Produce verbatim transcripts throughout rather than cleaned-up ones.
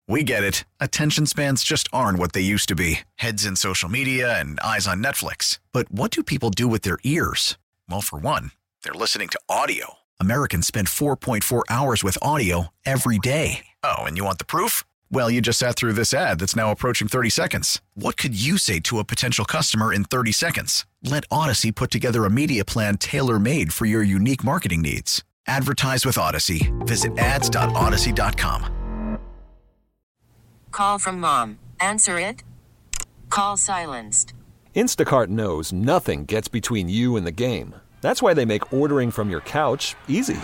We get it. Attention spans just aren't what they used to be. Heads in social media and eyes on Netflix. But what do people do with their ears? Well, for one, they're listening to audio. Americans spend four point four hours with audio every day. Oh, and you want the proof? Well, you just sat through this ad that's now approaching thirty seconds. What could you say to a potential customer in thirty seconds? Let Odyssey put together a media plan tailor-made for your unique marketing needs. Advertise with Odyssey. Visit ads dot odyssey dot com. Call from mom. Answer it. Call silenced. Instacart knows nothing gets between you and the game. That's why they make ordering from your couch easy.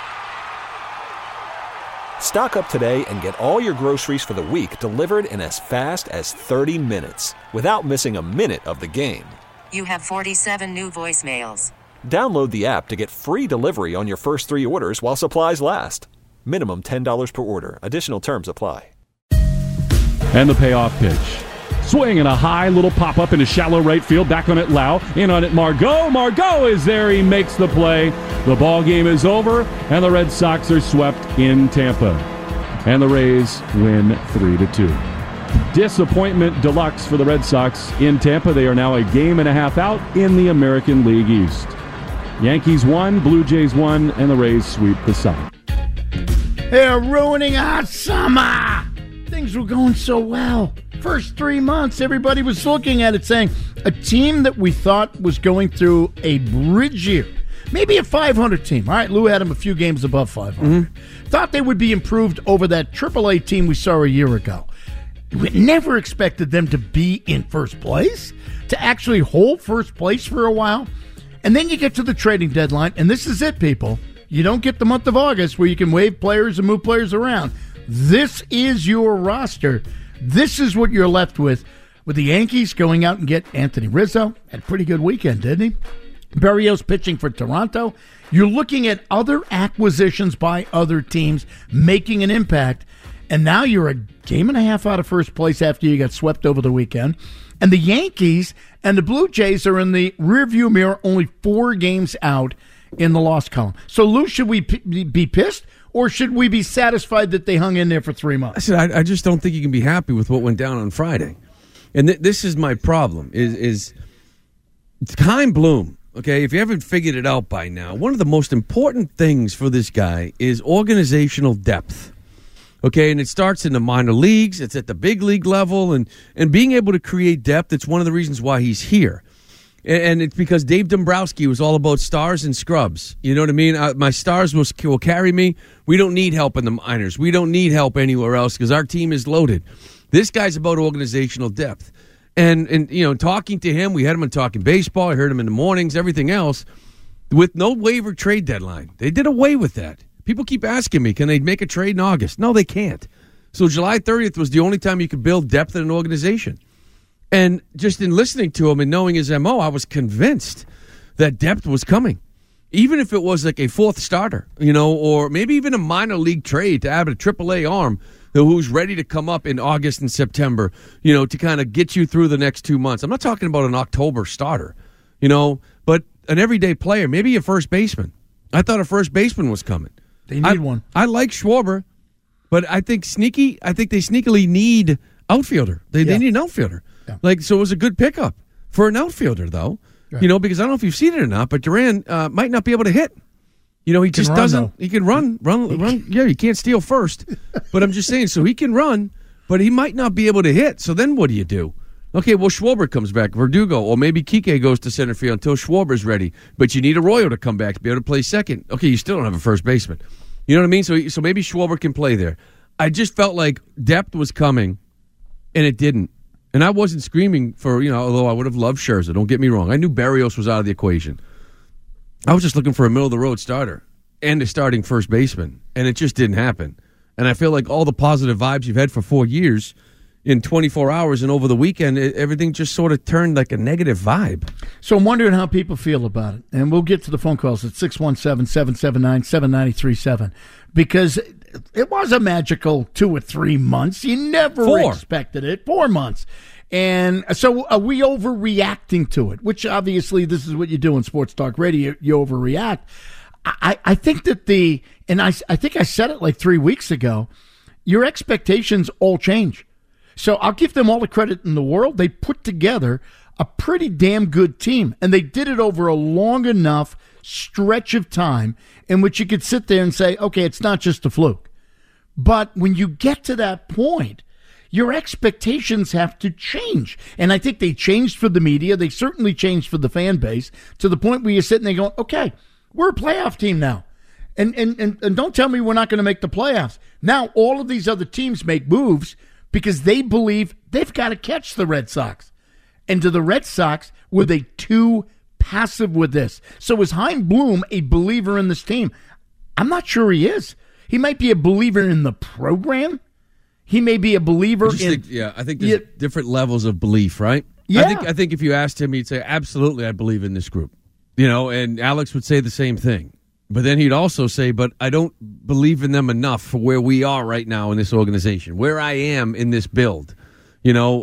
Stock up today and get all your groceries for the week delivered in as fast as thirty minutes without missing a minute of the game. You have forty-seven new voicemails. Download the app to get free delivery on your first three orders while supplies last. Minimum ten dollars per order. Additional terms apply. And the payoff pitch. Swing and a high little pop-up into shallow right field. Back on it, Lau. In on it, Margot. Margot is there. He makes the play. The ball game is over, and the Red Sox are swept in Tampa. And the Rays win three to two. Disappointment deluxe for the Red Sox in Tampa. They are now a game and a half out in the American League East. Yankees won, Blue Jays won, and the Rays sweep the South. They're ruining our summer. Things were going so well. First three months, everybody was looking at it saying, a team that we thought was going through a bridge year, maybe a five hundred team. All right, Lou had them a few games above five hundred. Mm-hmm. Thought they would be improved over that triple A team we saw a year ago. We never expected them to be in first place, to actually hold first place for a while. And then you get to the trading deadline, and this is it, people. You don't get the month of August where you can waive players and move players around. This is your roster. This is what you're left with. With the Yankees going out and get Anthony Rizzo. Had a pretty good weekend, didn't he? Berrios pitching for Toronto. You're looking at other acquisitions by other teams making an impact. And now you're a game and a half out of first place after you got swept over the weekend. And the Yankees and the Blue Jays are in the rearview mirror, only four games out in the loss column. So, Lou, should we p- be pissed? Or should we be satisfied that they hung in there for three months? I said, I, I just don't think you can be happy with what went down on Friday. And th- this is my problem, is, is Chaim Bloom, okay, if you haven't figured it out by now, one of the most important things for this guy is organizational depth. Okay, and it starts in the minor leagues, it's at the big league level, and, and being able to create depth, it's one of the reasons why he's here. And it's because Dave Dombrowski was all about stars and scrubs. You know what I mean? Uh, my stars will, will carry me. We don't need help in the minors. We don't need help anywhere else because our team is loaded. This guy's about organizational depth. And, and you know, talking to him, we had him on Talking Baseball. I heard him in the mornings, everything else, with no waiver trade deadline. They did away with that. People keep asking me, can they make a trade in August? No, they can't. So July thirtieth was the only time you could build depth in an organization. And just in listening to him and knowing his M O, I was convinced that depth was coming. Even if it was like a fourth starter, you know, or maybe even a minor league trade to add a triple A arm who's ready to come up in August and September, you know, to kind of get you through the next two months. I'm not talking about an October starter, you know, but an everyday player, maybe a first baseman. I thought a first baseman was coming. They need I, one. I like Schwarber, but I think sneaky, I think they sneakily need outfielder. They, yeah. they need an outfielder. Yeah. Like, so it was a good pickup for an outfielder, though. Right. You know, because I don't know if you've seen it or not, but Duran uh, might not be able to hit. You know, he, he just run, doesn't. Though. He can run, run, he run. Yeah, you can't steal first. But I'm just saying, so he can run, but he might not be able to hit. So then what do you do? Okay, well, Schwarber comes back, Verdugo, or maybe Kike goes to center field until Schwarber's ready. But you need Arroyo to come back to be able to play second. Okay, you still don't have a first baseman. You know what I mean? So, so maybe Schwarber can play there. I just felt like depth was coming, and it didn't. And I wasn't screaming for, you know, although I would have loved Scherzer. Don't get me wrong. I knew Berrios was out of the equation. I was just looking for a middle-of-the-road starter and a starting first baseman, and it just didn't happen. And I feel like all the positive vibes you've had for four years, in twenty-four hours and over the weekend, it, everything just sort of turned like a negative vibe. So I'm wondering how people feel about it. And we'll get to the phone calls at six one seven, seven seven nine, seven nine three seven. Because it was a magical two or three months. You never Four. expected it. Four months. And so are we overreacting to it? Which obviously this is what you do in sports talk radio. You overreact. I, I think that the, and I, I think I said it like three weeks ago, your expectations all change. So I'll give them all the credit in the world. They put together a pretty damn good team, and they did it over a long enough stretch of time in which you could sit there and say, okay, it's not just a fluke. But when you get to that point, your expectations have to change. And I think they changed for the media. They certainly changed for the fan base to the point where you're sitting there going, okay, we're a playoff team now. And, and, and, and don't tell me we're not going to make the playoffs. Now all of these other teams make moves because they believe they've got to catch the Red Sox. And to the Red Sox, were they too passive with this? So is Chaim Bloom a believer in this team? I'm not sure he is. He might be a believer in the program. He may be a believer in... Think, yeah, I think there's yeah, different levels of belief, right? Yeah. I think, I think if you asked him, he'd say, absolutely, I believe in this group. You know, and Alex would say the same thing. But then he'd also say, but I don't believe in them enough for where we are right now in this organization, where I am in this build. You know,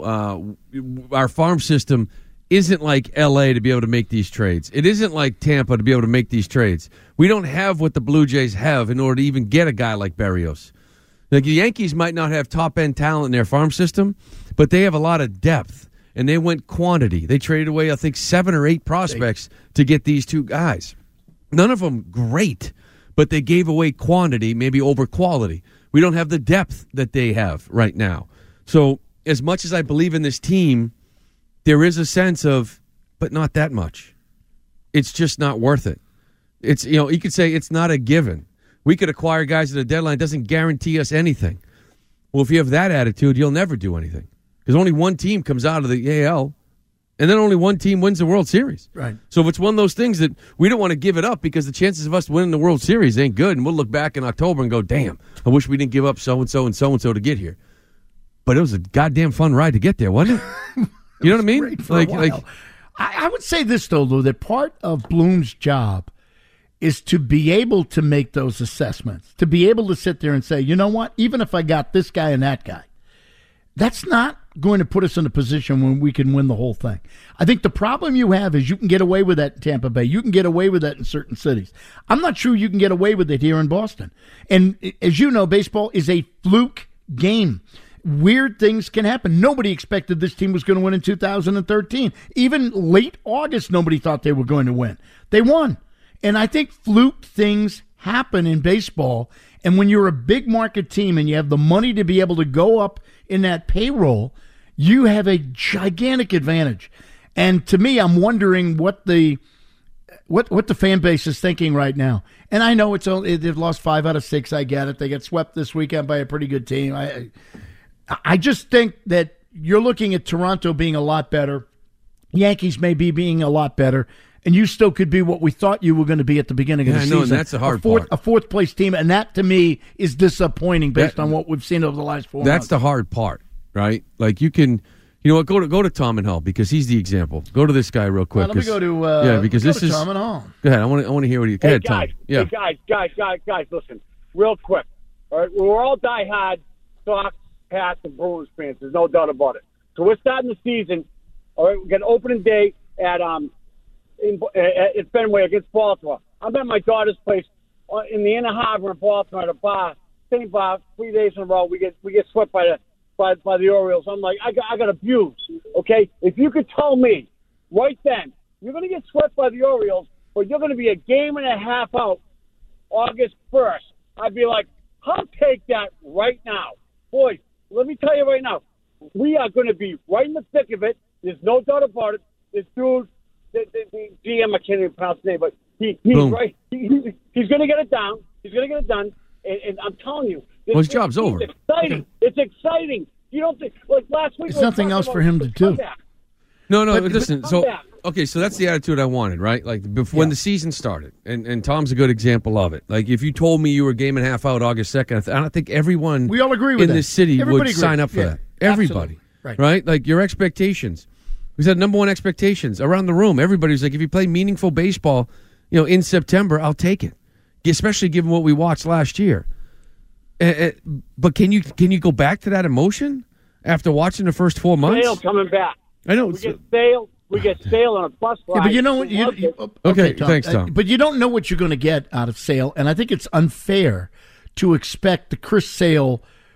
uh, our farm system isn't like L A to be able to make these trades. It isn't like Tampa to be able to make these trades. We don't have what the Blue Jays have in order to even get a guy like Berrios. Like the Yankees might not have top-end talent in their farm system, but they have a lot of depth, and they went quantity. They traded away, I think, seven or eight prospects to get these two guys. None of them great, but they gave away quantity, maybe over quality. We don't have the depth that they have right now. So as much as I believe in this team, there is a sense of, but not that much. It's just not worth it. It's, you know, you could say it's not a given. We could acquire guys at a deadline. It doesn't guarantee us anything. Well, if you have that attitude, you'll never do anything because only one team comes out of the A L, and then only one team wins the World Series. Right. So if it's one of those things that we don't want to give it up because the chances of us winning the World Series ain't good, and we'll look back in October and go, damn, I wish we didn't give up so-and-so and so-and-so to get here. But it was a goddamn fun ride to get there, wasn't it? You know what I mean? Like, like I, I would say this, though, Lou, that part of Bloom's job is to be able to make those assessments, to be able to sit there and say, you know what, even if I got this guy and that guy, that's not going to put us in a position when we can win the whole thing. I think the problem you have is you can get away with that in Tampa Bay. You can get away with that in certain cities. I'm not sure you can get away with it here in Boston. And as you know, baseball is a fluke game. Weird things can happen. Nobody expected this team was going to win in two thousand thirteen. Even late August, nobody thought they were going to win. They won. And I think fluke things happen in baseball. And when you're a big market team and you have the money to be able to go up in that payroll, you have a gigantic advantage. And to me, I'm wondering what the what what the fan base is thinking right now. And I know it's only they've lost five out of six. I get it. They got swept this weekend by a pretty good team. I I just think that you're looking at Toronto being a lot better. Yankees may be being a lot better. And you still could be what we thought you were going to be at the beginning yeah, of the I know, season. And that's the hard a fourth, part. A fourth place team, and that to me is disappointing based that, on what we've seen over the last four that's months. That's the hard part, right? Like you can, you know what? Go to go to Tom and Hull because he's the example. Go to this guy real quick. Well, let me go to uh, yeah, because this to is Tom and Hull. Go ahead. I want to I want to hear what you. Go hey, ahead, guys, Tom. Yeah, hey, guys, guys, guys, guys. Listen, real quick. All right, we're all diehard Sox, Pats, and Bruins fans. There's no doubt about it. So we're starting the season. All right, we got an opening day at um. In, uh, at Fenway against Baltimore. I'm at my daughter's place in the Inner Harbor in Baltimore at a bar, same bar, three days in a row. We get we get swept by the by, by the Orioles. I'm like, I got I got abused. Okay, if you could tell me right then you're going to get swept by the Orioles, but you're going to be a game and a half out August first, I'd be like, I'll take that right now, boys. Let me tell you right now, we are going to be right in the thick of it. There's no doubt about it. This dude. The, the, the G M, I can't even pronounce his name, but he, he's Boom. right. He, he, he's going to get it down. He's going to get it done. And, and I'm telling you, this, well, his job's it's over. Exciting. Okay. It's exciting. You don't think like last week? There's nothing else for him to do. No, no. But, listen. but So okay, so that's the attitude I wanted, right? Like before, yeah. when the season started, and, and Tom's a good example of it. Like if you told me you were a game and a half out August second, I don't think everyone we all agree with in that. this city Everybody would agrees. sign up for yeah, that. Everybody, right. right? Like your expectations. We said number one expectations around the room. Everybody's like, if you play meaningful baseball, you know, in September, I'll take it. Especially given what we watched last year. Uh, uh, but can you can you go back to that emotion after watching the first four months? Sale coming back. I know. We get Sale. We get Sale on a bus ride. Yeah, but you know what? You, you, okay, okay Tom, thanks, Tom. Uh, but you don't know what you're going to get out of Sale, and I think it's unfair to expect the Chris Sale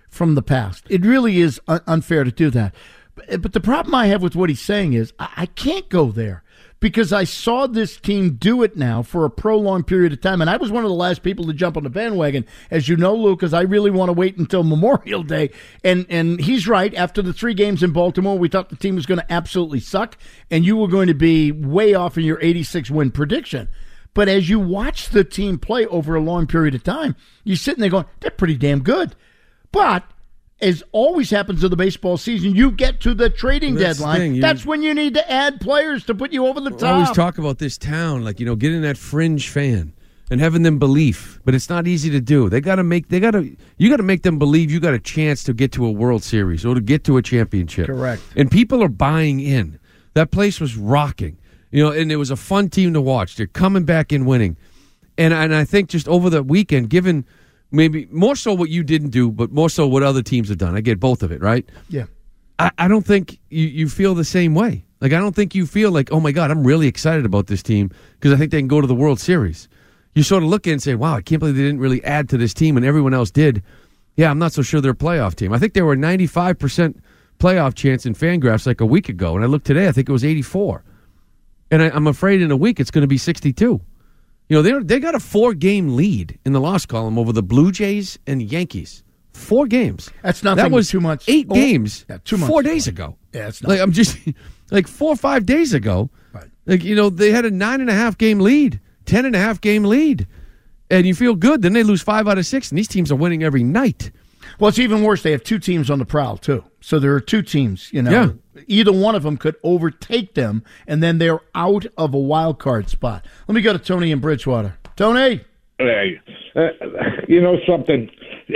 from the past. It really is un- unfair to do that. But, but the problem I have with what he's saying is I, I can't go there because I saw this team do it now for a prolonged period of time. And I was one of the last people to jump on the bandwagon. As you know, Lou, because I really want to wait until Memorial Day. And, and he's right. After the three games in Baltimore, we thought the team was going to absolutely suck. And you were going to be way off in your eighty-six win prediction. But as you watch the team play over a long period of time, you're sitting there going, they're pretty damn good. But as always happens in the baseball season, you get to the trading That's deadline. the thing, you- That's when you need to add players to put you over the We top. always talk about this town, like, you know, getting that fringe fan and having them belief, but it's not easy to do. They got to make, they got to, you got to make them believe you got a chance to get to a World Series or to get to a championship. Correct. And people are buying in. That place was rocking, you know, and it was a fun team to watch. They're coming back and winning. And, and I think just over the weekend, given maybe more so what you didn't do, but more so what other teams have done. I get both of it, right? Yeah. I, I don't think you, you feel the same way. Like, I don't think you feel like, oh, my God, I'm really excited about this team because I think they can go to the World Series. You sort of look at it and say, wow, I can't believe they didn't really add to this team and everyone else did. Yeah, I'm not so sure they're a playoff team. I think they were a ninety-five percent playoff chance in Fangraphs like a week ago. And I looked today, I think it was eighty-four. And I, I'm afraid in a week it's going to be sixty-two. You know, they they got a four-game lead in the loss column over the Blue Jays and Yankees. Four games. That's nothing That was two months. eight Oh, games yeah, two months four ago. days ago. Yeah, it's like nothing. I'm just like four or five days ago. Right. Like, you know, they had a nine and a half game lead, ten and a half game lead, and you feel good. Then they lose five out of six, and these teams are winning every night. Well, it's even worse. They have two teams on the prowl, too. So there are two teams, you know. Yeah. Either one of them could overtake them, and then they're out of a wild card spot. Let me go to Tony in Bridgewater. Tony. Hey, uh, you know something?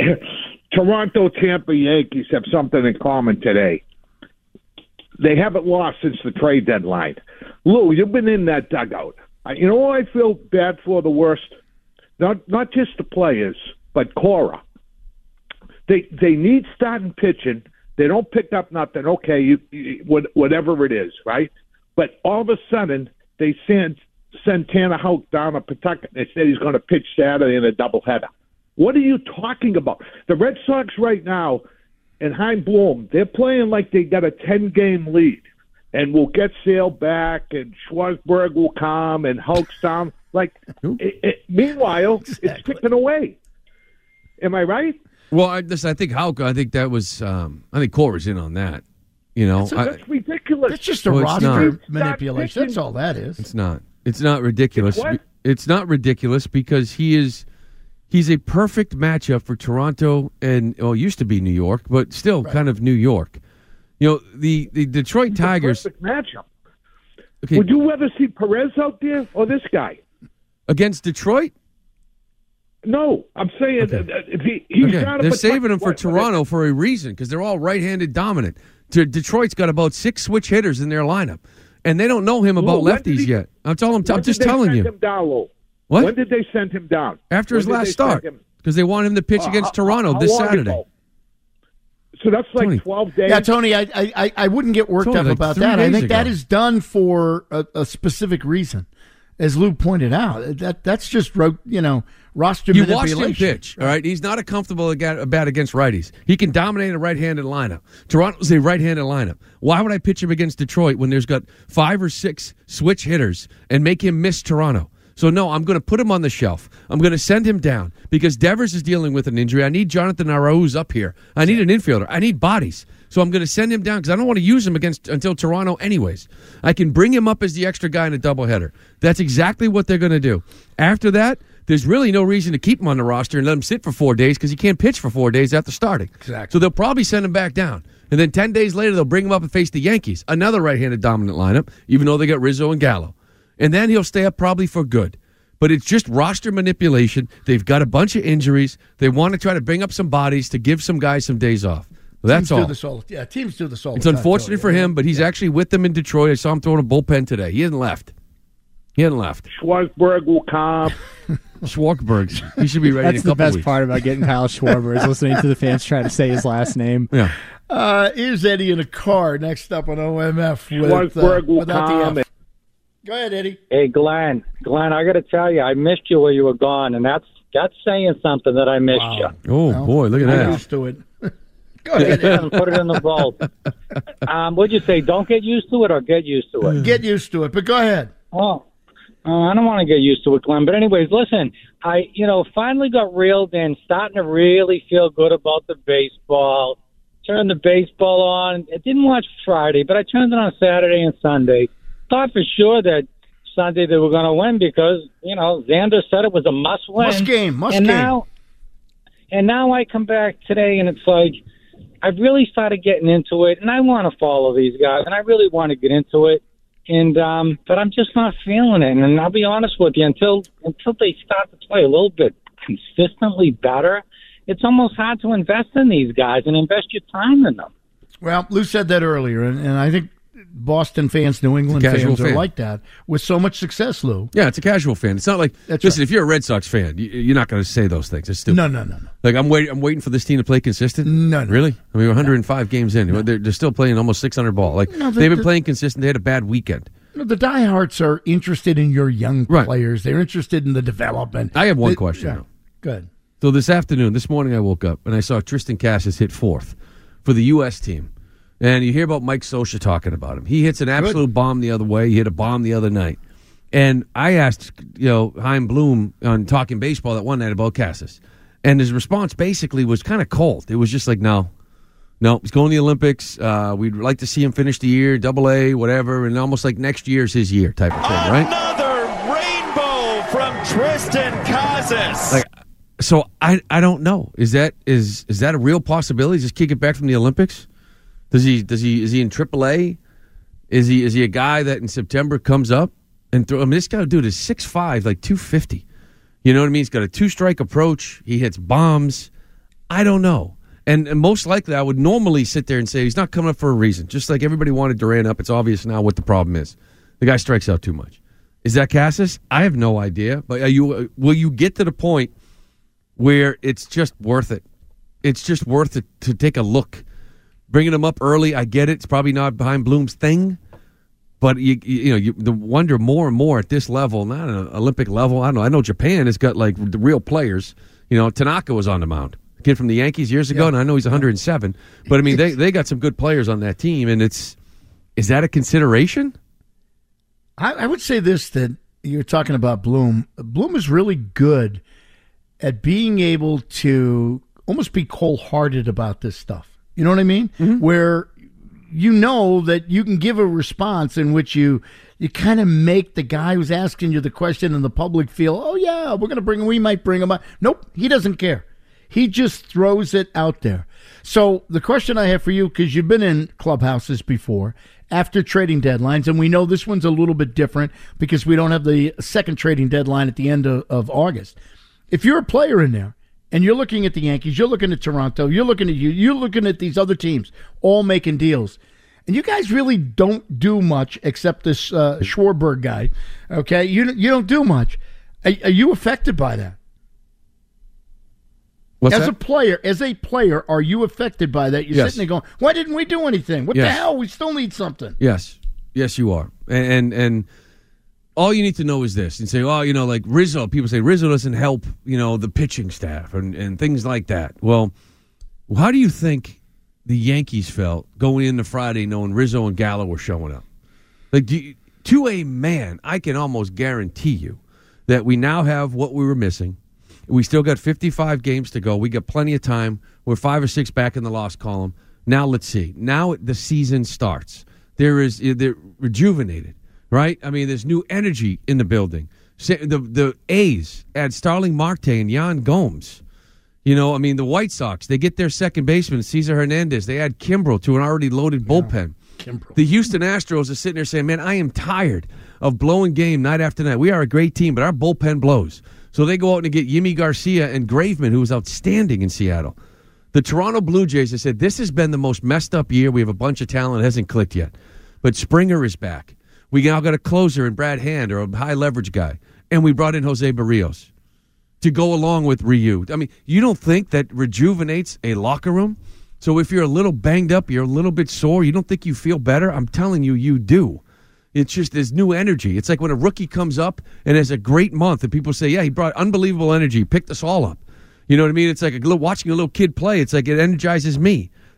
Toronto, Tampa, Yankees have something in common today. They haven't lost since the trade deadline. Lou, you've been in that dugout. I- You know what I feel bad for the worst? Not not just the players, but Cora. They they need starting pitching. They don't pick up nothing. Okay, you, you what, whatever it is, right? But all of a sudden they send send Tanner Houck down to Pawtucket. They said he's going to pitch Saturday in a doubleheader. What are you talking about? The Red Sox right now and Chaim Bloom, they're playing like they got a ten-game lead, and we'll get Sale back, and Schwartzberg will come, and Houck's down. Like, it, it, meanwhile, Exactly. it's ticking away. Am I right? Well, I, listen, I think Houck, I think that was, um, I think Cora's in on that. You know, So I- that's ridiculous. That's just a Well, it's roster not. manipulation. That's all that is. It's not. It's not ridiculous. It's what? It's not ridiculous because he is he's a perfect matchup for Toronto and well, used to be New York, but still kind of New York. You know, the, the Detroit It's a Tigers perfect matchup. okay, Would you rather see Perez out there or this guy? against Detroit? No, I'm saying Okay. uh, if he, he's Okay. got to They're protect- saving him for what- Toronto for a reason because they're all right-handed dominant. De- Detroit's got about six switch hitters in their lineup, and they don't know him about Lou, when did lefties he- yet. I'm telling. I'm When just did they telling send you. Him down, Lou? What? When did they send him down? After When his did last they start, send him? because they want him to pitch Uh, against how- Toronto how this long Saturday. ago? So that's like Tony. twelve days. Yeah, Tony, I, I, I wouldn't get worked Tony, up like about three that. I days think that ago. is done for a, a specific reason, as Lou pointed out. That that's just ro- you know roster You watched manipulation. him pitch, all right? He's not a comfortable ag- bat against righties. He can dominate a right-handed lineup. Toronto's a right-handed lineup. Why would I pitch him against Detroit when there's got five or six switch hitters and make him miss Toronto? So, no, I'm going to put him on the shelf. I'm going to send him down because Devers is dealing with an injury. I need Jonathan Arauz up here. I need an infielder. I need bodies. So I'm going to send him down because I don't want to use him against until Toronto anyways. I can bring him up as the extra guy in a doubleheader. That's exactly what they're going to do. After that, there's really no reason to keep him on the roster and let him sit for four days because he can't pitch for four days after starting. Exactly. So they'll probably send him back down. And then ten days later, they'll bring him up and face the Yankees, another right-handed dominant lineup, even though they got Rizzo and Gallo. And then he'll stay up probably for good. But it's just roster manipulation. They've got a bunch of injuries. They want to try to bring up some bodies to give some guys some days off. That's teams all. Do this all. Yeah, teams do this all. It's the time, unfortunate Tony. for him, but he's actually with them in Detroit. I saw him throwing a bullpen today. He hasn't left. He hasn't left. Schwartzberg will come. Schwartzberg. He should be ready in That's a couple the best weeks. part about getting Kyle Schwarber is listening to the fans try to say his last name. Yeah. Uh, here's Eddie in a car next up on O M F with, uh, Schwartzberg will without come. the F. Go ahead, Eddie. Hey, Glenn. Glenn, I got to tell you, I missed you while you were gone, and that's that's saying something that I missed Wow. you. Oh, Well, boy, look at I'm that. used to it. Go ahead. And put it in the vault. Um, what'd you say? Don't get used to it or get used to it? Get used to it, but go ahead. Oh, uh, I don't want to get used to it, Glenn. But anyways, listen, I, you know, finally got reeled in, starting to really feel good about the baseball. Turned the baseball on. I didn't watch Friday, but I turned it on Saturday and Sunday. Thought for sure that Sunday they were going to win because, you know, Xander said it was a must-win. Must game, must and game. Now, and now I come back today, and it's like I've really started getting into it, and I want to follow these guys, and I really want to get into it. And um, but I'm just not feeling it. And I'll be honest with you, until until they start to play a little bit consistently better, it's almost hard to invest in these guys and invest your time in them. Well, Lou said that earlier, and, and I think Boston fans, New England fans fan. are like that with so much success, Lou. Yeah, it's a casual fan. It's not like, That's listen, right. if you're a Red Sox fan, you, you're not going to say those things. It's stupid. No, no, no, no. Like, I'm waiting I'm waiting for this team to play consistent? No, no. Really? I mean, we're one hundred five games in. They're, they're still playing almost six hundred ball. Like, No, the- they've been the- playing consistent. They had a bad weekend. No, the diehards are interested in your young Right. players. They're interested in the development. I have one They- question, yeah. though. Good. So this afternoon, this morning, I woke up and I saw Tristan Cassis hit fourth for the U S team. And you hear about Mike Scioscia talking about him. He hits an absolute Good. bomb the other way. He hit a bomb the other night. And I asked, you know, Chaim Bloom on Talking Baseball that one night about Cassis. And his response basically was kind of cold. It was just like, no, no, he's going to the Olympics. Uh, we'd like to see him finish the year, double A, whatever. And almost like next year's his year type of thing, right? Another rainbow from Tristan Cassis. Like, so I, I don't know. Is that is is that a real possibility? Just kick it back from the Olympics? Does he does he is he in triple A? Is he is he a guy that in September comes up and throw? I mean, this guy, dude, is six five, like two fifty. You know what I mean? He's got a two strike approach. He hits bombs. I don't know. And, and most likely, I would normally sit there and say he's not coming up for a reason. Just like everybody wanted Durant up, it's obvious now what the problem is. The guy strikes out too much. Is that Cassis? I have no idea. But are you will you get to the point where it's just worth it? It's just worth it to take a look. Bringing him up early, I get it. It's probably not behind Bloom's thing. But you, you know, you the wonder more and more at this level, not an Olympic level. I don't know. I know Japan has got like the real players. You know, Tanaka was on the mound, kid from the Yankees years ago, yeah. And I know he's one hundred seven. But I mean, they they got some good players on that team, and it's is that a consideration? I, I would say this: that you're talking about Bloom. Bloom is really good at being able to almost be cold-hearted about this stuff. You know what I mean? Mm-hmm. Where you know that you can give a response in which you you kind of make the guy who's asking you the question and the public feel, oh, yeah, we're going to bring him, we might bring him up. Nope, he doesn't care. He just throws it out there. So the question I have for you, because you've been in clubhouses before, after trading deadlines, and we know this one's a little bit different because we don't have the second trading deadline at the end of, of August. If you're a player in there, and you're looking at the Yankees, you're looking at Toronto, you're looking at you, you're looking at these other teams, all making deals. And you guys really don't do much except this uh, Schwarber guy, okay? You you don't do much. Are, are you affected by that? What's as that? a player, as a player, are you affected by that? You're Yes. sitting there going, why didn't we do anything? What Yes. the hell? We still need something. Yes. Yes, you are. And, and and all you need to know is this, and say, oh, you know, like Rizzo, people say Rizzo doesn't help, you know, the pitching staff and, and things like that. Well, how do you think the Yankees felt going into Friday knowing Rizzo and Gallo were showing up? Like, do you, to a man, I can almost guarantee you that we now have what we were missing. We still got fifty-five games to go. We got plenty of time. We're five or six back in the loss column. Now let's see. Now the season starts. There is they're rejuvenated, right? I mean, there's new energy in the building. The the A's add Starling Marte and Yan Gomes. You know, I mean, the White Sox, they get their second baseman, Cesar Hernandez. They add Kimbrel to an already loaded bullpen. Yeah, the Houston Astros are sitting there saying, man, I am tired of blowing game night after night. We are a great team, but our bullpen blows. So they go out and get Yimi Garcia and Graveman, who was outstanding in Seattle. The Toronto Blue Jays have said, this has been the most messed up year. We have a bunch of talent. It hasn't clicked yet. But Springer is back. We now got a closer in Brad Hand, or a high-leverage guy. And we brought in Jose Barrios to go along with Ryu. I mean, you don't think that rejuvenates a locker room? So if you're a little banged up, you're a little bit sore, you don't think you feel better? I'm telling you, you do. It's just there's new energy. It's like when a rookie comes up and has a great month and people say, yeah, he brought unbelievable energy, picked us all up. You know what I mean? It's like a little, watching a little kid play. It's like it energizes me.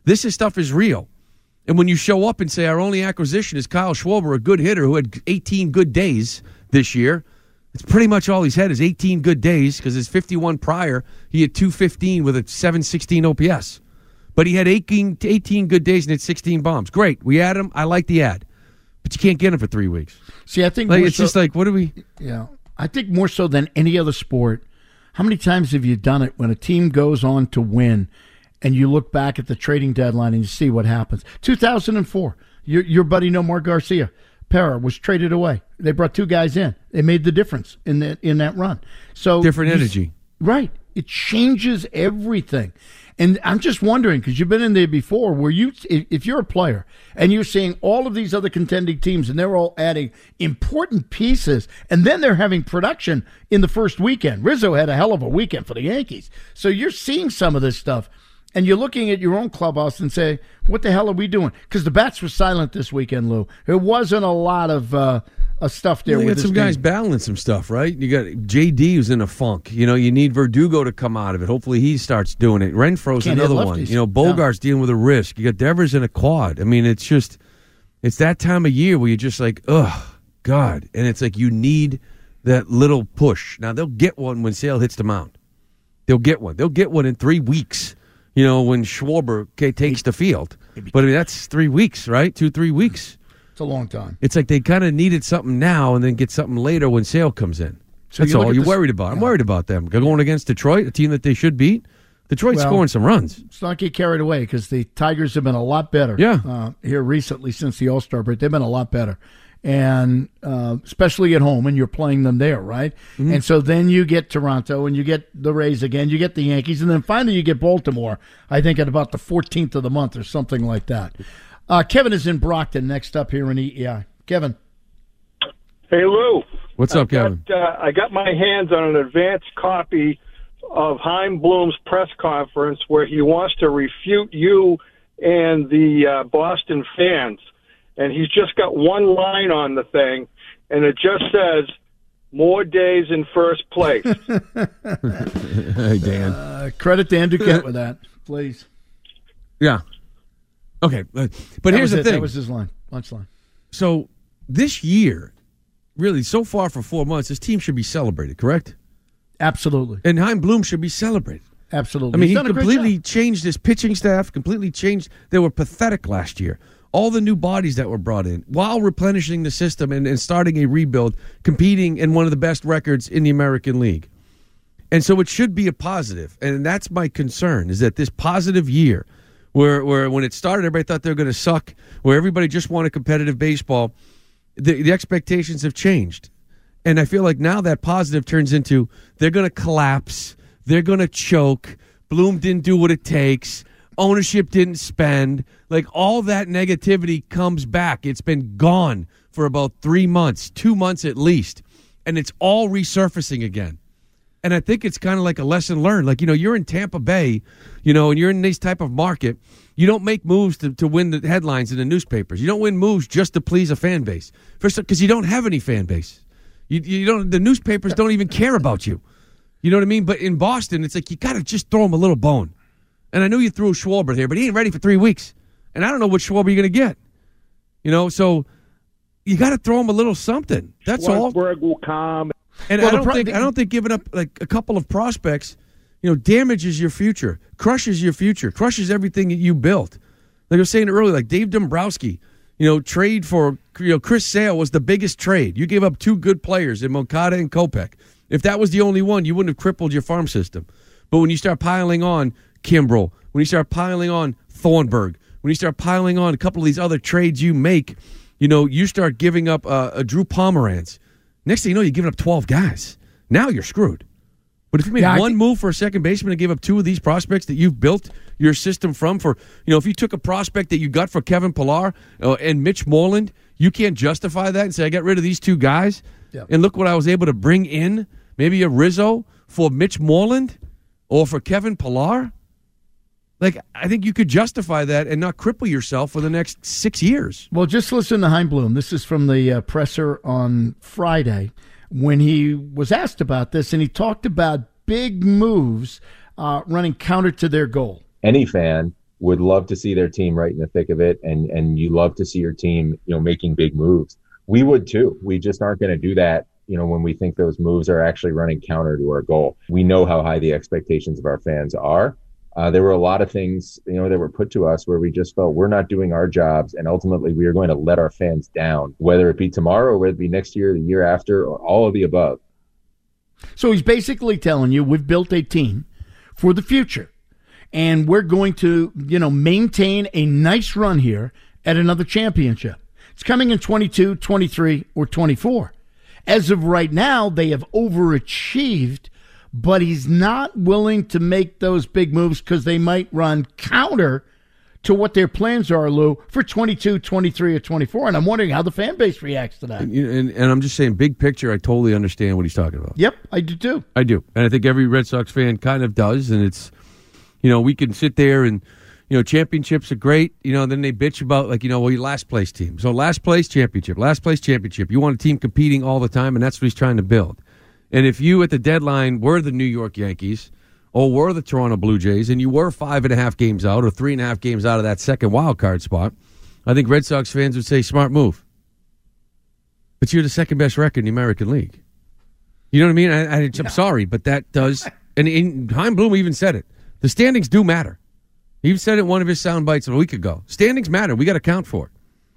This is stuff is real. And when you show up and say our only acquisition is Kyle Schwarber, a good hitter who had eighteen good days this year, it's pretty much all he's had is eighteen good days because his fifty-one prior, he had two fifteen with a seven sixteen O P S. But he had eighteen, eighteen good days and had sixteen bombs. Great. We add him. I like the ad. But you can't get him for three weeks. See, I think like, more it's so, just like, what do we... Yeah. I think more so than any other sport, how many times have you done it when a team goes on to win and you look back at the trading deadline and you see what happens? two thousand four, your, your buddy Nomar Garcia, Parra, was traded away. They brought two guys in. They made the difference in that in that run. So different energy. Right. It changes everything. And I'm just wondering, because you've been in there before, where you, if you're a player and you're seeing all of these other contending teams and they're all adding important pieces, and then they're having production in the first weekend. Rizzo had a hell of a weekend for the Yankees. So you're seeing some of this stuff, and you're looking at your own clubhouse and say, what the hell are we doing? Because the bats were silent this weekend, Lou. There wasn't a lot of uh, uh, stuff there. You with got some team. guys battling some stuff, right? You got J D who's in a funk. You know, you need Verdugo to come out of it. Hopefully he starts doing it. Renfro's Can't another hit one. lefties. You know, Bogart's dealing with a risk. You got Devers in a quad. I mean, it's just, it's that time of year where you're just like, ugh, God. And it's like you need that little push. Now, they'll get one when Sale hits the mound. They'll get one. They'll get one in three weeks, you know, when Schwarber okay, takes the field. But I mean, that's three weeks, right? Two, three weeks. It's a long time. It's like they kind of needed something now and then get something later when Sale comes in. So That's you look all at you're this- worried about. I'm yeah. worried about them. They're going against Detroit, a team that they should beat. Detroit's Well, scoring some runs. Let's not get carried away because the Tigers have been a lot better. Yeah. Uh, here recently since the All-Star break, they've been a lot better. And uh, especially at home, and you're playing them there, right? Mm-hmm. And so then you get Toronto, and you get the Rays again, you get the Yankees, and then finally you get Baltimore, I think at about the fourteenth of the month or something like that. Uh, Kevin is in Brockton next up here in E E I. Kevin. Hey, Lou. What's I up, Kevin? Got, uh, I got my hands on an advanced copy of Chaim Bloom's press conference where he wants to refute you and the uh, Boston fans. And he's just got one line on the thing, and it just says, more days in first place. Hey, Dan. Uh, credit to Andrew Kent with that, please. Yeah. Okay, but, but That here's was the it. thing. That was his line, punchline. So this year, really, so far for four months, this team should be celebrated, correct? Absolutely. And Chaim Bloom should be celebrated. Absolutely. I mean, He's he done a great completely job. changed his pitching staff, completely changed. They were pathetic last year. All the new bodies that were brought in while replenishing the system and, and starting a rebuild, competing in one of the best records in the American League. And so it should be a positive. And that's my concern, is that this positive year where, where when it started, everybody thought they were going to suck, where everybody just wanted competitive baseball, the, the expectations have changed. And I feel like now that positive turns into they're going to collapse, they're going to choke, Bloom didn't do what it takes, ownership didn't spend. Like, all that negativity comes back. It's been gone for about three months, two months at least, and it's all resurfacing again. And I think it's kind of like a lesson learned. Like, you know, you're in Tampa Bay, you know, and you're in this type of market. You don't make moves to, to win the headlines in the newspapers. You don't win moves just to please a fan base. First, because you don't have any fan base. You, you don't. The newspapers don't even care about you. You know what I mean? But in Boston, it's like you got to just throw him a little bone. And I know you threw Schwarber here, but he ain't ready for three weeks. And I don't know what Schwarber you're going to get. You know, so you got to throw him a little something. That's all. Schwarber will come. And Well, I the don't pro- think I don't think giving up like a couple of prospects, you know, damages your future, crushes your future, crushes everything that you built. Like I was saying earlier, like Dave Dombrowski, you know, trade for you know Chris Sale was the biggest trade. You gave up two good players in Moncada and Kopech. If that was the only one, you wouldn't have crippled your farm system. But when you start piling on Kimbrel, when you start piling on Thornburg, when you start piling on a couple of these other trades you make, you know, you start giving up uh, a Drew Pomeranz. Next thing you know, you're giving up twelve guys. Now you're screwed. But if you made Yeah, I one think- move for a second baseman and gave up two of these prospects that you've built your system from, for, you know, if you took a prospect that you got for Kevin Pillar uh, and Mitch Moreland, you can't justify that and say, I got rid of these two guys, Yep. and look what I was able to bring in, maybe a Rizzo for Mitch Moreland or for Kevin Pillar. Like, I think you could justify that and not cripple yourself for the next six years. Well, just listen to Chaim Bloom. This is from the uh, presser on Friday when he was asked about this, and he talked about big moves uh, running counter to their goal. Any fan would love to see their team right in the thick of it, and and you love to see your team, you know, making big moves. We would too. We just aren't going to do that, you know, when we think those moves are actually running counter to our goal. We know how high the expectations of our fans are. Uh, there were a lot of things, you know, that were put to us where we just felt we're not doing our jobs, and ultimately we are going to let our fans down, whether it be tomorrow or whether it be next year, the year after, or all of the above. So he's basically telling you we've built a team for the future, and we're going to, you know, maintain a nice run here at another championship. It's coming in twenty-two, twenty-three, or twenty-four. As of right now, they have overachieved, but he's not willing to make those big moves because they might run counter to what their plans are, Lou, for twenty-two, twenty-three, or twenty-four. And I'm wondering how the fan base reacts to that. And, and, and I'm just saying, big picture, I totally understand what he's talking about. Yep, I do too. I do. And I think every Red Sox fan kind of does. And it's, you know, we can sit there and, you know, championships are great. You know, then they bitch about, like, you know, well, your last place team. So last place, championship. Last place, championship. You want a team competing all the time, and that's what he's trying to build. And if you, at the deadline, were the New York Yankees or were the Toronto Blue Jays, and you were five and a half games out or three and a half games out of that second wild card spot, I think Red Sox fans would say, smart move. But you're the second best record in the American League. You know what I mean? I, I, I'm yeah. sorry, but that does. And, and Chaim Bloom even said it. The standings do matter. He said it in one of his sound bites a week ago. Standings matter. We got to count for it.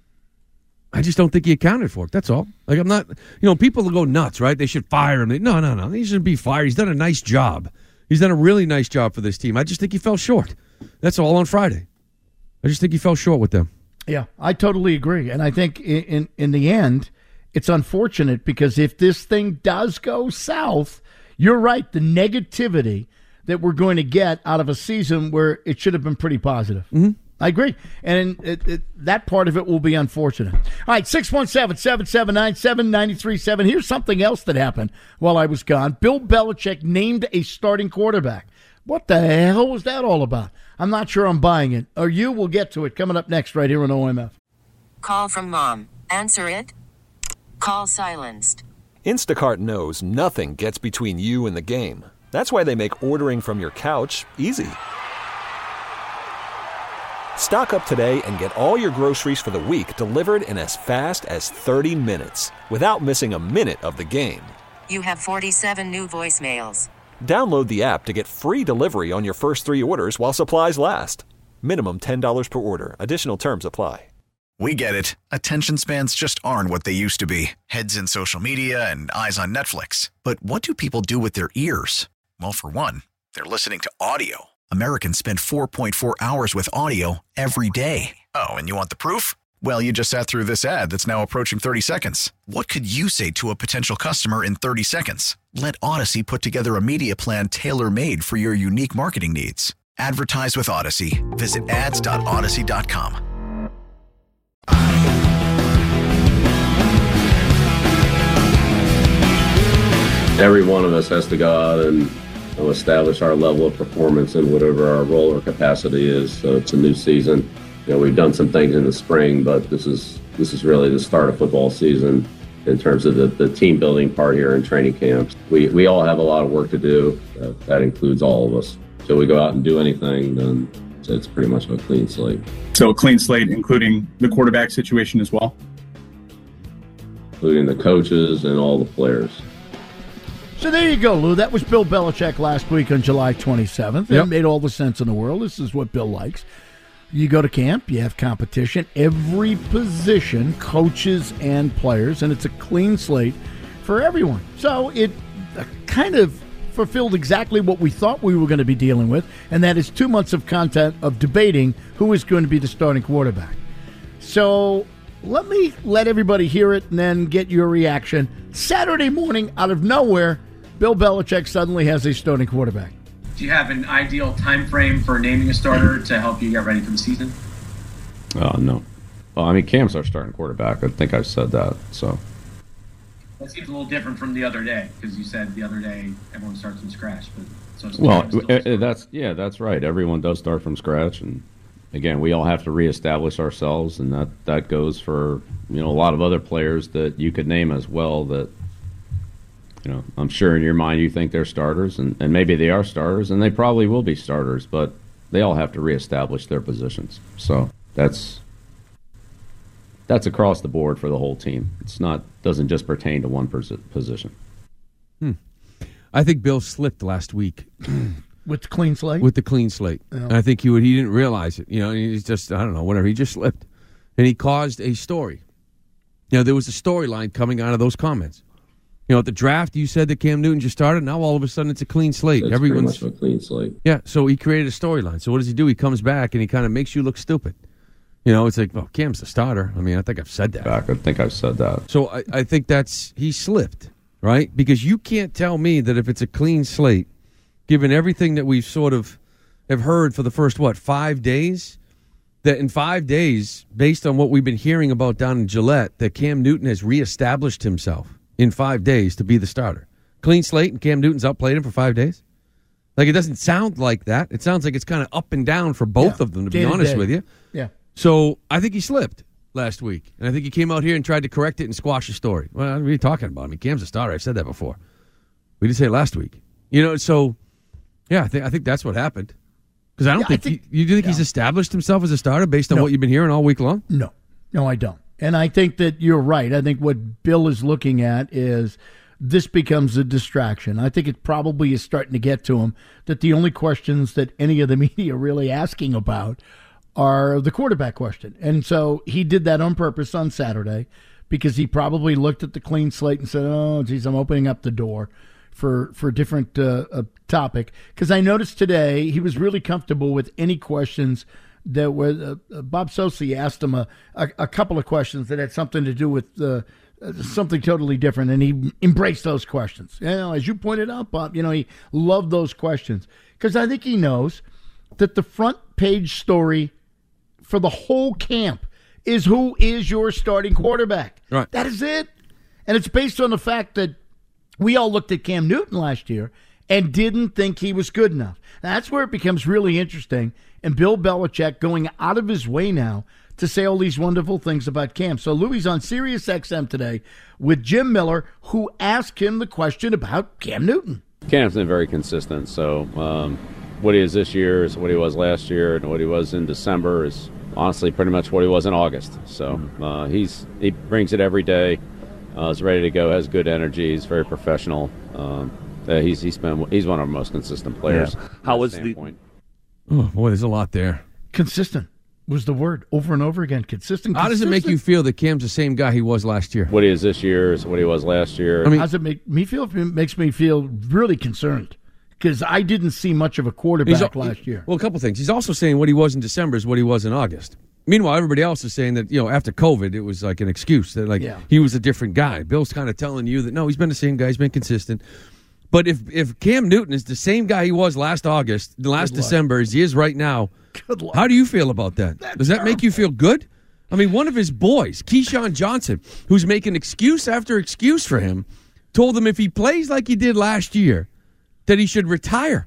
I just don't think he accounted for it. That's all. Like, I'm not, you know, people will go nuts, right? They should fire him. They, no, no, no. He shouldn't be fired. He's done a nice job. He's done a really nice job for this team. I just think he fell short. That's all on Friday. I just think he fell short with them. Yeah, I totally agree. And I think in, in, in the end, it's unfortunate because if this thing does go south, you're right. The negativity that we're going to get out of a season where it should have been pretty positive. Mm-hmm. I agree. And it, it, that part of it will be unfortunate. All right, six one seven, seven seven nine, seven nine three seven. Here's something else that happened while I was gone. Bill Belichick named a starting quarterback. What the hell was that all about? I'm not sure I'm buying it. Or you? We'll get to it coming up next right here on O M F. Call from mom. Answer it. Call silenced. Instacart knows nothing gets between you and the game. That's why they make ordering from your couch easy. Stock up today and get all your groceries for the week delivered in as fast as thirty minutes without missing a minute of the game. You have forty-seven new voicemails. Download the app to get free delivery on your first three orders while supplies last. Minimum ten dollars per order. Additional terms apply. We get it. Attention spans just aren't what they used to be. Heads in social media and eyes on Netflix. But what do people do with their ears? Well, for one, they're listening to audio. Americans spend four point four hours with audio every day. Oh, and you want the proof? Well, you just sat through this ad that's now approaching thirty seconds. What could you say to a potential customer in thirty seconds? Let Odyssey put together a media plan tailor-made for your unique marketing needs. Advertise with Odyssey. Visit ads dot odyssey dot com. Every one of us has to go out and establish our level of performance in whatever our role or capacity is. So it's a new season. You know, we've done some things in the spring, but this is this is really the start of football season in terms of the, the team building part here in training camps. We we all have a lot of work to do. Uh, that includes all of us. So we go out and do anything, then it's pretty much a clean slate. So a clean slate, including the quarterback situation as well? Including the coaches and all the players. So there you go, Lou. That was Bill Belichick last week on July twenty-seventh. Yep. It made all the sense in the world. This is what Bill likes. You go to camp, you have competition, every position, coaches and players, and it's a clean slate for everyone. So it uh, kind of fulfilled exactly what we thought we were going to be dealing with, and that is two months of content of debating who is going to be the starting quarterback. So let me let everybody hear it and then get your reaction. Saturday morning, out of nowhere, Bill Belichick suddenly has a starting quarterback. Do you have an ideal time frame for naming a starter to help you get ready for the season? Uh, no. Well, I mean, Cam's our starting quarterback. I think I've said that. So that seems a little different from the other day because you said the other day everyone starts from scratch. But so it's well, it, that's yeah, that's right. Everyone does start from scratch, and again, we all have to reestablish ourselves, and that that goes for you know a lot of other players that you could name as well. That you know, I'm sure in your mind you think they're starters, and, and maybe they are starters, and they probably will be starters. But they all have to reestablish their positions. So that's that's across the board for the whole team. It's not doesn't just pertain to one pos- position. Hmm. I think Bill slipped last week with the clean slate. With the clean slate, Yeah. and I think he would. He didn't realize it. You know, he's just I don't know. Whatever. He just slipped, and he caused a story. You know, there was a storyline coming out of those comments. You know, at the draft, you said that Cam Newton just started. Now all of a sudden, it's a clean slate. It's Everyone's pretty much a clean slate. Yeah, so he created a storyline. So what does he do? He comes back and he kind of makes you look stupid. You know, it's like, well, Cam's the starter. I mean, I think I've said that. Back, I think I've said that. So I, I think that's he slipped, right? Because you can't tell me that if it's a clean slate, given everything that we've sort of have heard for the first what five days, that in five days, based on what we've been hearing about down in Gillette, that Cam Newton has reestablished himself in five days to be the starter. Clean slate, and Cam Newton's outplayed him for five days? Like, it doesn't sound like that. It sounds like it's kind of up and down for both Yeah, of them, to day be to honest day. with you. Yeah. So I think he slipped last week. And I think he came out here and tried to correct it and squash the story. Well, what are you talking about? I mean, Cam's a starter. I've said that before. We did say it last week. You know, so, yeah, I think, I think that's what happened. Because I don't Yeah, I think, think- you, you do think he's established himself as a starter based on No. what you've been hearing all week long? No. No, I don't. And I think that you're right. I think what Bill is looking at is this becomes a distraction. I think it probably is starting to get to him that the only questions that any of the media are really asking about are the quarterback question. And so he did that on purpose on Saturday because he probably looked at the clean slate and said, oh, geez, I'm opening up the door for, for a different uh, uh, topic. Because I noticed today he was really comfortable with any questions that were, uh, uh, Bob Sosi asked him a, a, a couple of questions that had something to do with uh, uh, something totally different, and he embraced those questions. You know, as you pointed out, Bob, you know, he loved those questions because I think he knows that the front page story for the whole camp is who is your starting quarterback. Right. That is it. And it's based on the fact that we all looked at Cam Newton last year and didn't think he was good enough. That's where it becomes really interesting. And Bill Belichick going out of his way now to say all these wonderful things about Cam. So Louis on Sirius X M today with Jim Miller, who asked him the question about Cam Newton. Cam's been very consistent. So um, what he is this year is what he was last year, and what he was in December is honestly pretty much what he was in August. So uh, he's he brings it every day. Uh, is ready to go. Has good energy. He's very professional. Um, uh, he's he's been he's one of our most consistent players. Yeah. How was the Oh, boy, there's a lot there. Consistent was the word over and over again. Consistent. How does it make you feel that Cam's the same guy he was last year? What he is this year is what he was last year. I mean, how does it make me feel? It makes me feel really concerned because I didn't see much of a quarterback He's- last year. Well, a couple things. He's also saying what he was in December is what he was in August. Meanwhile, everybody else is saying that, you know, after COVID, it was like an excuse that, like, Yeah. he was a different guy. Bill's kind of telling you that, no, he's been the same guy. He's been consistent. But if if Cam Newton is the same guy he was last August, last Good luck. December, as he is right now, Good luck. how do you feel about that? Does that make you feel good? I mean, one of his boys, Keyshawn Johnson, who's making excuse after excuse for him, told him if he plays like he did last year, that he should retire.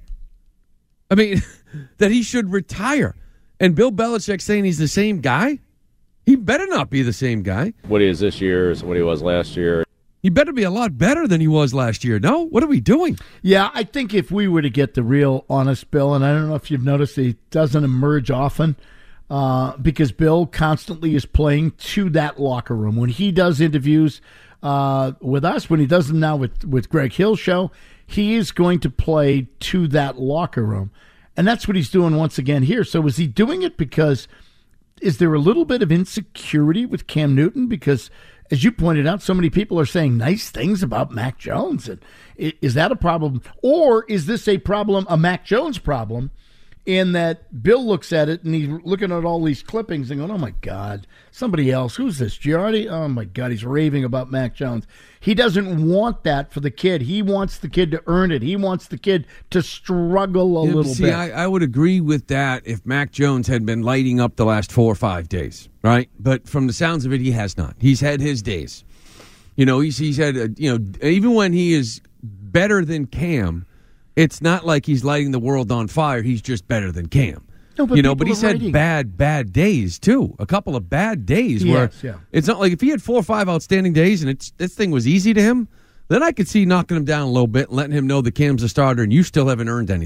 I mean, that he should retire. And Bill Belichick saying he's the same guy? He better not be the same guy. What he is this year is what he was last year. He better be a lot better than he was last year. No? What are we doing? Yeah, I think if we were to get the real honest Bill, and I don't know if you've noticed, he doesn't emerge often uh, because Bill constantly is playing to that locker room. When he does interviews uh, with us, when he does them now with, with Greg Hill's show, he is going to play to that locker room. And that's what he's doing once again here. So is he doing it because is there a little bit of insecurity with Cam Newton? Because as you pointed out, so many people are saying nice things about Mac Jones. And i- is that a problem? Or is this a problem, a Mac Jones problem, in that Bill looks at it and he's looking at all these clippings and going, oh, my God, somebody else. Who's this, Giardi? Oh, my God, he's raving about Mac Jones. He doesn't want that for the kid. He wants the kid to earn it. He wants the kid to struggle a Yeah, but little see, bit. I, I would agree with that if Mac Jones had been lighting up the last four or five days, right? But from the sounds of it, he has not. He's had his days. You know, he's he's had, a, you know, even when he is better than Cam, it's not like he's lighting the world on fire. He's just better than Cam. No, but you know, people but he's are had writing. bad, bad days too. A couple of bad days where Yes, yeah. it's not like if he had four or five outstanding days and it's this thing was easy to him, then I could see knocking him down a little bit and letting him know that Cam's a starter and you still haven't earned anything.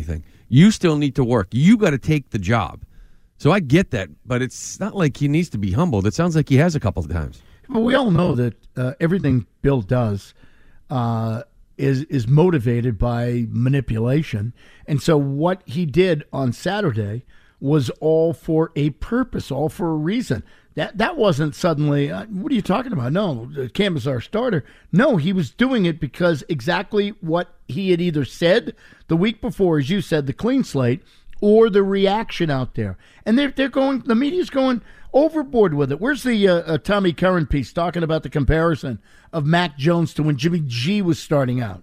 You still need to work. You got to take the job. So I get that, but it's not like he needs to be humbled. It sounds like he has a couple of times. Well, we all know that uh, everything Bill does uh, is is motivated by manipulation. And so what he did on Saturday was all for a purpose, all for a reason. That that wasn't suddenly, uh, what are you talking about? No, Cam is our starter. No, he was doing it because exactly what he had either said the week before, as you said, the clean slate, or the reaction out there. And they're, they're going, the media's going overboard with it. Where's the uh, uh, Tommy Curran piece talking about the comparison of Mac Jones to when Jimmy G was starting out?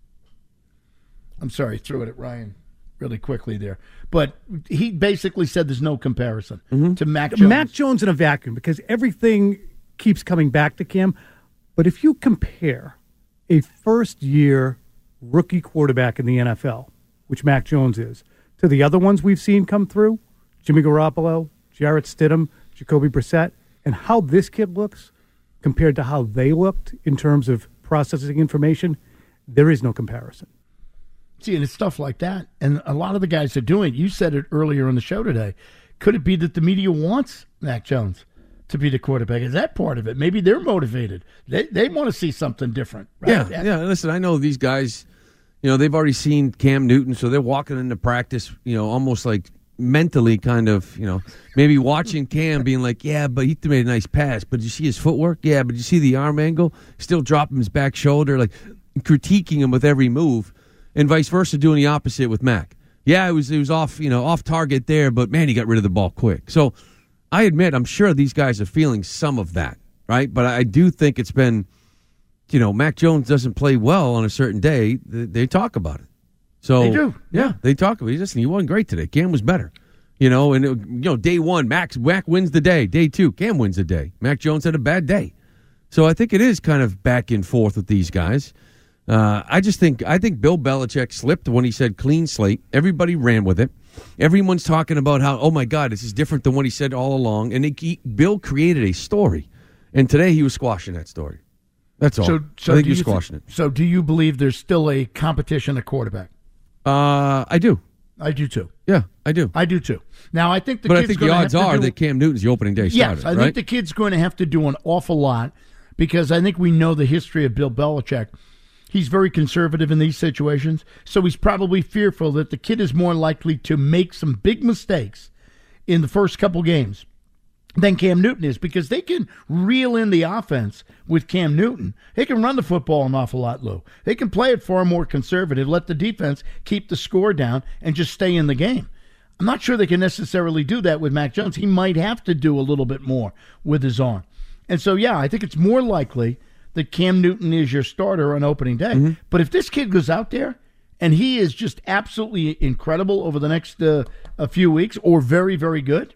I'm sorry, threw it at Ryan really quickly there. But he basically said there's no comparison Mm-hmm. to Mac Jones. Mac Jones in a vacuum, because everything keeps coming back to Cam. But if you compare a first-year rookie quarterback in the N F L, which Mac Jones is, to the other ones we've seen come through, Jimmy Garoppolo, Jarrett Stidham, Jacoby Brissett, and how this kid looks compared to how they looked in terms of processing information, there is no comparison. See, and it's stuff like that. And a lot of the guys are doing it. You said it earlier in the show today. Could it be that the media wants Mac Jones to be the quarterback? Is that part of it? Maybe they're motivated. They they want to see something different. Right? Yeah, yeah. Listen, I know these guys, you know, they've already seen Cam Newton, so they're walking into practice, you know, almost like mentally kind of, you know, maybe watching Cam being like, yeah, but he made a nice pass. But did you see his footwork? Yeah, but did you see the arm angle? Still dropping his back shoulder, like critiquing him with every move. And vice versa, doing the opposite with Mac. Yeah, it was it was off, you know, off target there, but man, he got rid of the ball quick. So I admit, I'm sure these guys are feeling some of that, right? But I do think it's been, you know, Mac Jones doesn't play well on a certain day. They, they talk about it. So They do, yeah. They talk about it. Listen, he wasn't great today. Cam was better. You know, and, it, you know, day one, Mac, Mac wins the day. Day two, Cam wins the day. Mac Jones had a bad day. So I think it is kind of back and forth with these guys. Uh, I just think I think Bill Belichick slipped when he said clean slate. Everybody ran with it. Everyone's talking about how, oh, my God, this is different than what he said all along. And it, he, Bill created a story. And today he was squashing that story. That's all. So, so I think do he was you squashing thi- So do you believe there's still a competition at quarterback? it. Uh, I do. I do, too. Yeah, I do. I do, too. Now, I think the But I kid's think the gonna odds have to are do- that Cam Newton's the opening day starter, Yes, I right? think the kid's going to have to do an awful lot because I think we know the history of Bill Belichick. He's very conservative in these situations, so he's probably fearful that the kid is more likely to make some big mistakes in the first couple games than Cam Newton is because they can reel in the offense with Cam Newton. They can run the football an awful lot, Lou. They can play it far more conservative, let the defense keep the score down, and just stay in the game. I'm not sure they can necessarily do that with Mac Jones. He might have to do a little bit more with his arm. And so, yeah, I think it's more likely that Cam Newton is your starter on opening day. Mm-hmm. But if this kid goes out there and he is just absolutely incredible over the next uh, a few weeks or very, very good,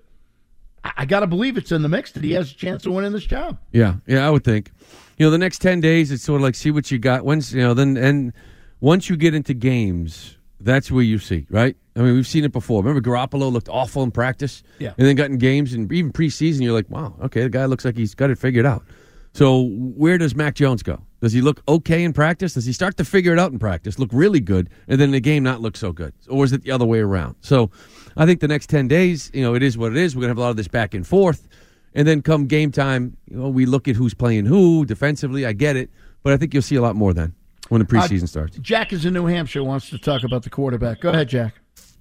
I, I got to believe it's in the mix that he has a chance of winning this job. Yeah, yeah, I would think. You know, the next ten days, it's sort of like see what you got. Once you know, then and once you get into games, that's where you see, right? I mean, we've seen it before. Remember, Garoppolo looked awful in practice, Yeah. and then got in games and even preseason. You're like, wow, okay, the guy looks like he's got it figured out. So where does Mac Jones go? Does he look okay in practice? Does he start to figure it out in practice, look really good, and then the game not look so good? Or is it the other way around? So I think the next ten days, you know, it is what it is. We're going to have a lot of this back and forth. And then come game time, you know, we look at who's playing who defensively. I get it. But I think you'll see a lot more then when the preseason Uh, starts. Jack is in New Hampshire, wants to talk about the quarterback. Go ahead, Jack.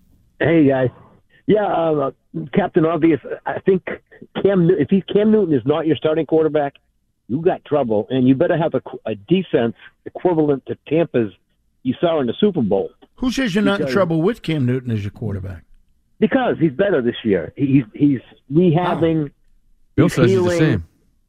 Hey guys, yeah, uh, Captain Obvious. I think Cam, if he's Cam Newton is not your starting quarterback, you got trouble, and you better have a, a defense equivalent to Tampa's you saw in the Super Bowl. Who says you're not in Because- trouble with Cam Newton as your quarterback? Because he's better this year. He's he's rehabbing. Bill he's says he's the healing. same.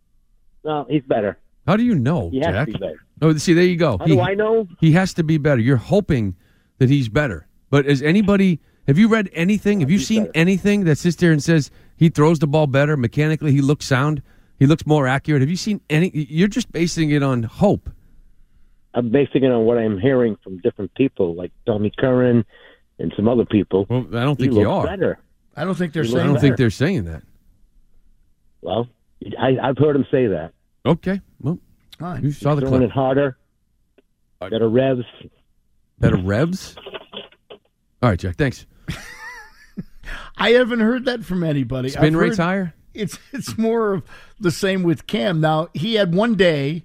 No, he's better. How do you know, He has Jack? to be better. Oh, see, there you go. How do I know? He has to be better. You're hoping that he's better. But is anybody, have you read anything? Have you seen anything that sits there and says he throws the ball better mechanically? He looks sound. He looks more accurate. Have you seen any? You're just basing it on hope. I'm basing it on what I'm hearing from different people, like Tommy Curran and some other people. Well, I don't think he you looks are. Better. I don't think they're He saying I don't that. think they're saying that. Well, I, I've heard him say that. Okay. Well, All right. you saw the Throwing clip. it harder, better revs. Better revs? All right, Jack. Thanks. I haven't heard that from anybody. Spin I've rate's heard higher? It's it's more of the same with Cam. Now, he had one day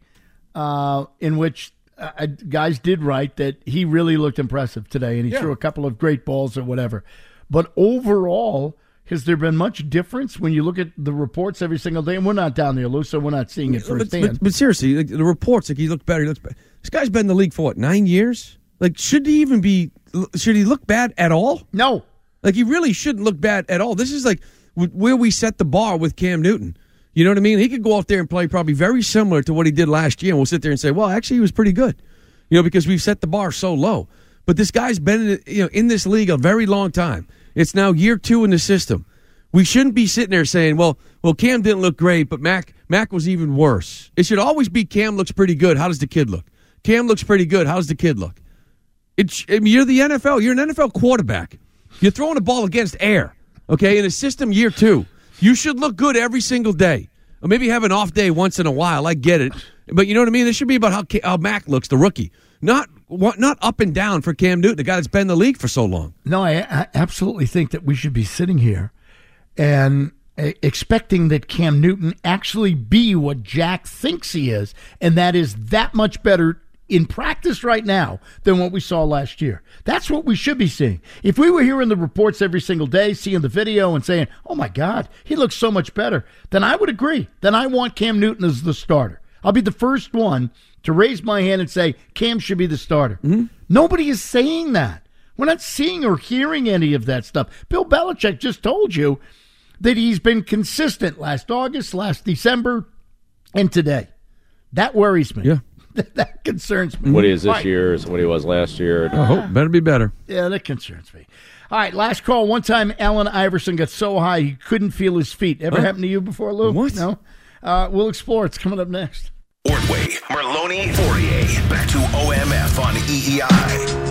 uh, in which uh, guys did write that he really looked impressive today, and he Yeah. threw a couple of great balls or whatever. But overall, has there been much difference when you look at the reports every single day? And we're not down there, Lou, so we're not seeing it But, firsthand. but, but seriously, like, the reports, like he looked better, he looks better. This guy's been in the league for what, nine years? Like, should he even be, should he look bad at all? No. Like, he really shouldn't look bad at all. This is like where we set the bar with Cam Newton. You know what I mean? He could go out there and play probably very similar to what he did last year, and we'll sit there and say, well, actually, he was pretty good. You know, because we've set the bar so low. But this guy's been in, you know, in this league a very long time. It's now year two in the system. We shouldn't be sitting there saying, well, well, Cam didn't look great, but Mac Mac was even worse. It should always be Cam looks pretty good. How does the kid look? Cam looks pretty good. How does the kid look? It's, I mean, you're the N F L. You're an N F L quarterback. You're throwing the ball against air, okay, in a system year two. You should look good every single day. Or maybe have an off day once in a while. I get it. But you know what I mean? This should be about how, how Mac looks, the rookie. Not not up and down for Cam Newton, the guy that's been in the league for so long. No, I, I absolutely think that we should be sitting here and uh, expecting that Cam Newton actually be what Jack thinks he is, and that is that much better in practice right now than what we saw last year. That's what we should be seeing. If we were hearing the reports every single day, seeing the video and saying, oh my God, he looks so much better, then I would agree. Then I want Cam Newton as the starter. I'll be the first one to raise my hand and say Cam should be the starter. Mm-hmm. Nobody is saying that. We're not seeing or hearing any of that stuff. Bill Belichick just told you that he's been consistent last August, last December, and today. That worries me. Yeah. That concerns me. What he is this Right. year is what he was last year. I hope better be better. Yeah, that concerns me. All right, last call. One time Allen Iverson got so high he couldn't feel his feet. Ever Huh? happened to you before, Lou? What? No? Uh, we'll explore. It's coming up next. Ordway, Merlone, Fourier. Back to O M F on E E I.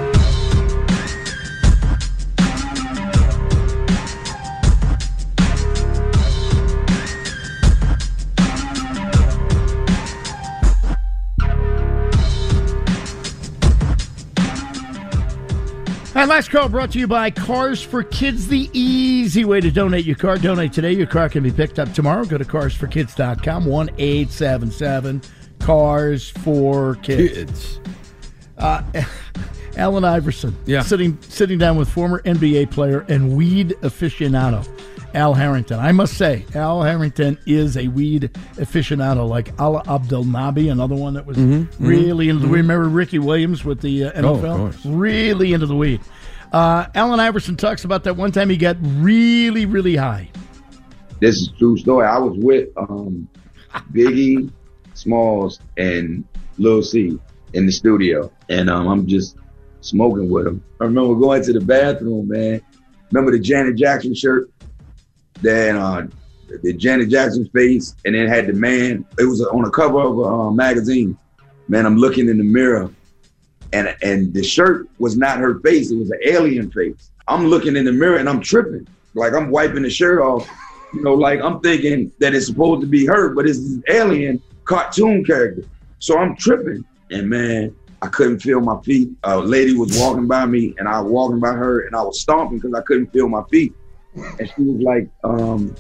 All right, last call brought to you by Cars for Kids, the easy way to donate your car. Donate today. Your car can be picked up tomorrow. Go to cars for kids dot com, one eight seven seven, cars for kids. Kids. Uh, Allen Iverson, Yeah. sitting sitting down with former N B A player and weed aficionado, Al Harrington. I must say, Al Harrington is a weed aficionado, like Ala Abdel Nabi, another one that was Mhm, really mhm, into the mhm. weed. Remember Ricky Williams with the uh, N F L? Oh, of course. Really into the weed. Uh, Allen Iverson talks about that one time he got really, really high. This is a true story. I was with um, Biggie, Smalls, and Lil C in the studio, and um, I'm just smoking with him. I remember going to the bathroom, man. Remember the Janet Jackson shirt? Then uh, the Janet Jackson face, and then had the man. It was on the cover of a uh, magazine. Man, I'm looking in the mirror, and and the shirt was not her face. It was an alien face. I'm looking in the mirror, and I'm tripping. Like, I'm wiping the shirt off. You know, like, I'm thinking that it's supposed to be her, but it's this alien cartoon character. So I'm tripping. And, man, I couldn't feel my feet. A lady was walking by me, and I was walking by her, and I was stomping because I couldn't feel my feet. And she was like, um,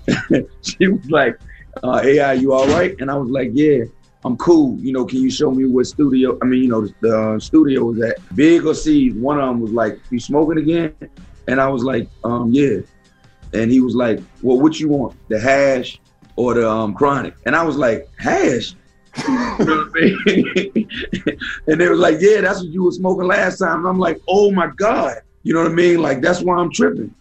she was like, uh, A I, you all right? And I was like, yeah, I'm cool. You know, can you show me what studio, I mean, you know, the uh, studio was at? Big or Seed, one of them was like, you smoking again? And I was like, um, yeah. And he was like, well, what you want, the hash or the um, chronic? And I was like, hash? You know what I mean? And they was like, yeah, that's what you were smoking last time. And I'm like, oh my God. You know what I mean? Like, that's why I'm tripping.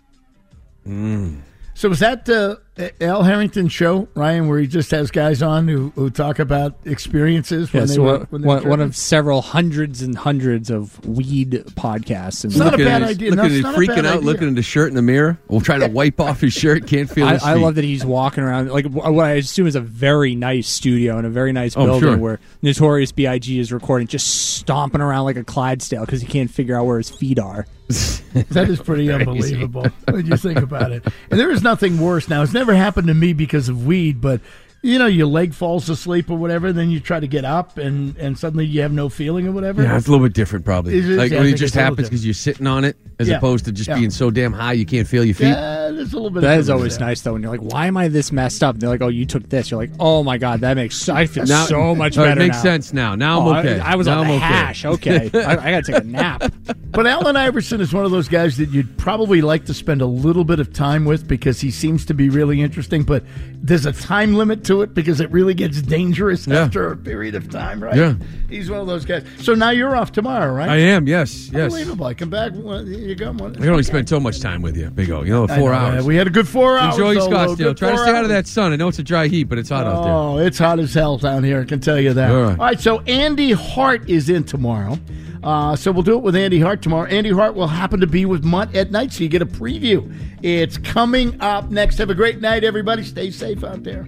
Mm. So was that the Al Harrington show, Ryan, where he just has guys on who, who talk about experiences when Yeah, they so were one, when they were one, one tripping? of several hundrds and hundreds of weed podcasts. And It's not a Looking bad at his- idea. Looking No, at it's his not a freaking bad out, idea. looking at his shirt in the mirror, or trying to wipe off his shirt, can't feel I, his I feet. love that he's walking around like what I assume is a very nice studio and a very nice Oh, building sure. where Notorious B I G is recording, just stomping around like a Clydesdale because he can't figure out where his feet are. That is pretty unbelievable when you think about it. And there is nothing worse now. It's never happened to me because of weed, but you know, your leg falls asleep or whatever, then you try to get up and, and suddenly you have no feeling or whatever. Yeah, it's a little bit different probably. It is, like yeah, when I it think just it's a little happens because you're sitting on it as Yeah. opposed to just Yeah. being so damn high you can't feel your feet. Yeah, there's a little bit That of is always nice though when you're like, why am I this messed up? And they're like, oh, you took this. You're like, oh my god, that makes I feel Now- so much Oh, it better. makes now. sense now. Now I'm Oh, I- okay. I, was Now on the I'm okay. hash. Okay, I, I got to take a nap. But Allen Iverson is one of those guys that you'd probably like to spend a little bit of time with because he seems to be really interesting, but there's a time limit to it because it really gets dangerous Yeah. after a period of time, right? Yeah. He's one of those guys. So now you're off tomorrow, right? I am, yes, yes. Unbelievable. I come back. Well, you go. One. I can only spend so much time with you, Big O. You know, I four know, hours. man. We had a good four hours. Enjoy though, Scottsdale. good Try to four stay out of hours. that sun. I know it's a dry heat, but it's hot out there. Oh, it's hot as hell down here. I can tell you that. All All right. right, so Andy Hart is in tomorrow. Uh, so we'll do it with Andy Hart tomorrow. Andy Hart will happen to be with Mutt at night, so you get a preview. It's coming up next. Have a great night, everybody. Stay safe out there.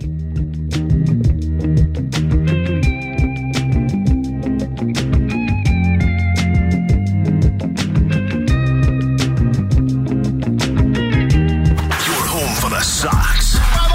You're home for the Sox.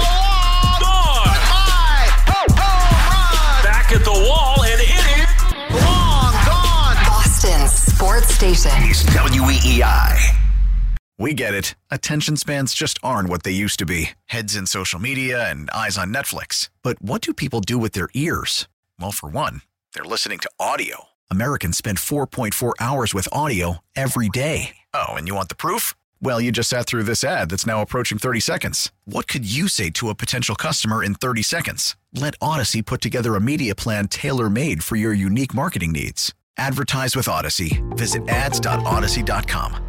Back at the wall, and it is long gone. Boston's sports station. It's W E E I. We get it. Attention spans just aren't what they used to be. Heads in social media and eyes on Netflix. But what do people do with their ears? Well, for one, they're listening to audio. Americans spend four point four hours with audio every day. Oh, and you want the proof? Well, you just sat through this ad that's now approaching thirty seconds. What could you say to a potential customer in thirty seconds? Let Odyssey put together a media plan tailor-made for your unique marketing needs. Advertise with Odyssey. Visit ads dot odyssey dot com.